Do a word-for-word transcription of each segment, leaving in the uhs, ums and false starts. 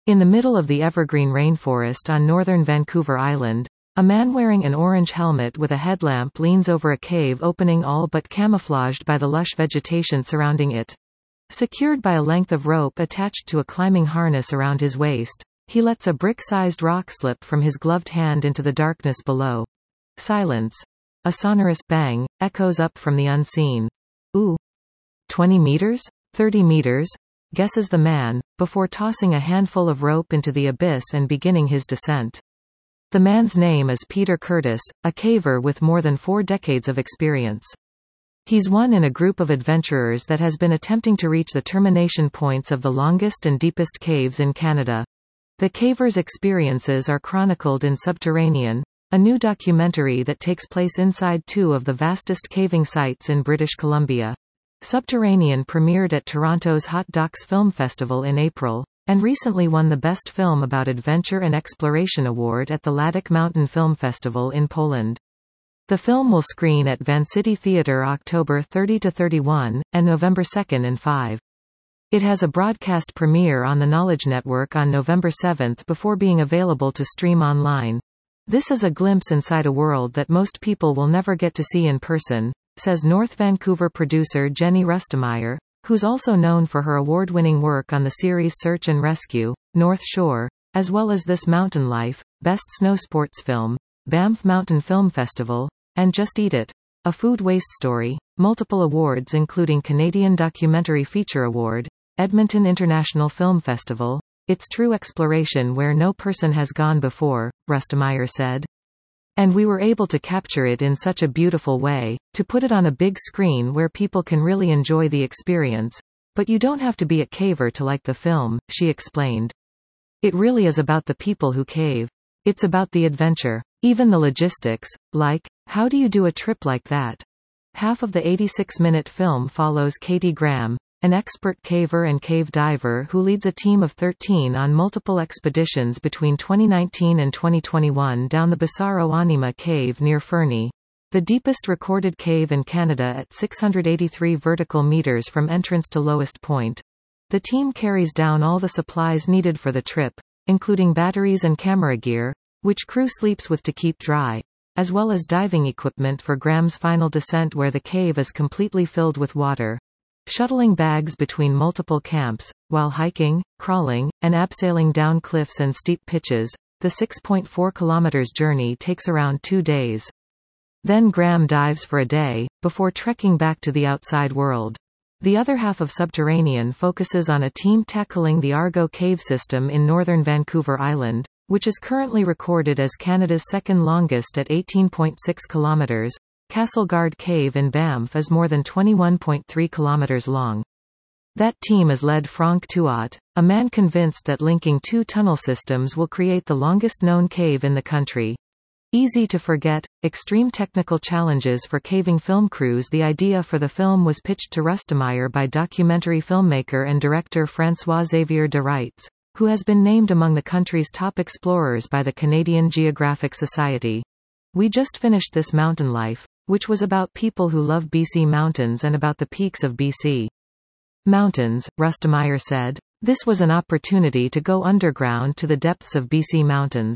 In the middle of the evergreen rainforest on northern Vancouver Island, a man wearing an orange helmet with a headlamp leans over a cave opening all but camouflaged by the lush vegetation surrounding it. Secured by a length of rope attached to a climbing harness around his waist, he lets a brick-sized rock slip from his gloved hand into the darkness below. Silence. A sonorous bang echoes up from the unseen. Ooh. twenty meters? thirty meters? Guesses the man, before tossing a handful of rope into the abyss and beginning his descent. The man's name is Peter Curtis, a caver with more than four decades of experience. He's one in a group of adventurers that has been attempting to reach the termination points of the longest and deepest caves in Canada. The caver's experiences are chronicled in Subterranean, a new documentary that takes place inside two of the vastest caving sites in British Columbia. Subterranean premiered at Toronto's Hot Docs Film Festival in April, and recently won the Best Film About Adventure and Exploration award at the Ladek Mountain Film Festival in Poland. The film will screen at Vancity Theatre October thirtieth to thirty-first, and November second and fifth. It has a broadcast premiere on the Knowledge Network on November seventh before being available to stream online. This is a glimpse inside a world that most people will never get to see in person, says North Vancouver producer Jenny Rustemeyer, who's also known for her award-winning work on the series Search and Rescue, North Shore, as well as This Mountain Life, Best Snow Sports Film, Banff Mountain Film Festival, and Just Eat It, a food waste story, multiple awards including Canadian Documentary Feature Award, Edmonton International Film Festival. It's true exploration where no person has gone before, Rustemeyer said. And we were able to capture it in such a beautiful way, to put it on a big screen where people can really enjoy the experience. But you don't have to be a caver to like the film, she explained. It really is about the people who cave. It's about the adventure. Even the logistics, like, how do you do a trip like that? Half of the eighty-six minute film follows Katie Graham, an expert caver and cave diver who leads a team of thirteen on multiple expeditions between twenty nineteen and twenty twenty-one down the Basaro Anima Cave near Fernie, the deepest recorded cave in Canada at six hundred eighty-three vertical meters from entrance to lowest point. The team carries down all the supplies needed for the trip, including batteries and camera gear, which crew sleeps with to keep dry, as well as diving equipment for Graham's final descent where the cave is completely filled with water. Shuttling bags between multiple camps, while hiking, crawling, and abseiling down cliffs and steep pitches, the six point four kilometers journey takes around two days. Then Graham dives for a day, before trekking back to the outside world. The other half of Subterranean focuses on a team tackling the Argo Cave system in northern Vancouver Island, which is currently recorded as Canada's second longest at eighteen point six kilometers. Castleguard Cave in Banff is more than twenty-one point three kilometers long. That team is led Franck Tuat, a man convinced that linking two tunnel systems will create the longest known cave in the country. Easy to forget, extreme technical challenges for caving film crews. The idea for the film was pitched to Rustemeyer by documentary filmmaker and director François-Xavier de Reitz, who has been named among the country's top explorers by the Canadian Geographic Society. We just finished This Mountain Life, which was about people who love B C mountains and about the peaks of B C mountains, Rustemeyer said. This was an opportunity to go underground to the depths of B C mountains.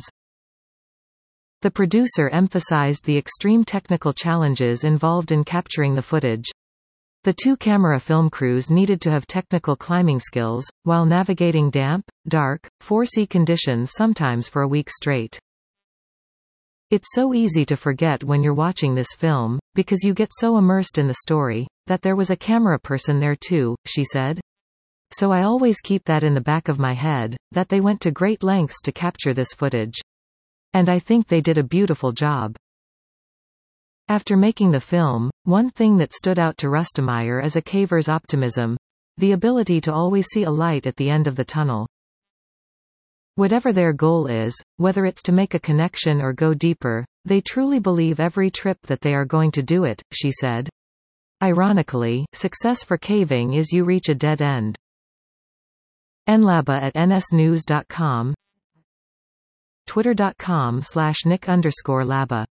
The producer emphasized the extreme technical challenges involved in capturing the footage. The two camera film crews needed to have technical climbing skills, while navigating damp, dark, four C conditions sometimes for a week straight. It's so easy to forget when you're watching this film, because you get so immersed in the story, that there was a camera person there too, she said. So I always keep that in the back of my head, that they went to great lengths to capture this footage. And I think they did a beautiful job. After making the film, one thing that stood out to Rustemeyer is a caver's optimism. The ability to always see a light at the end of the tunnel. Whatever their goal is, whether it's to make a connection or go deeper, they truly believe every trip that they are going to do it, she said. Ironically, success for caving is you reach a dead end. nlaba at nsnews dot com, twitter dot com slash nick underscore laba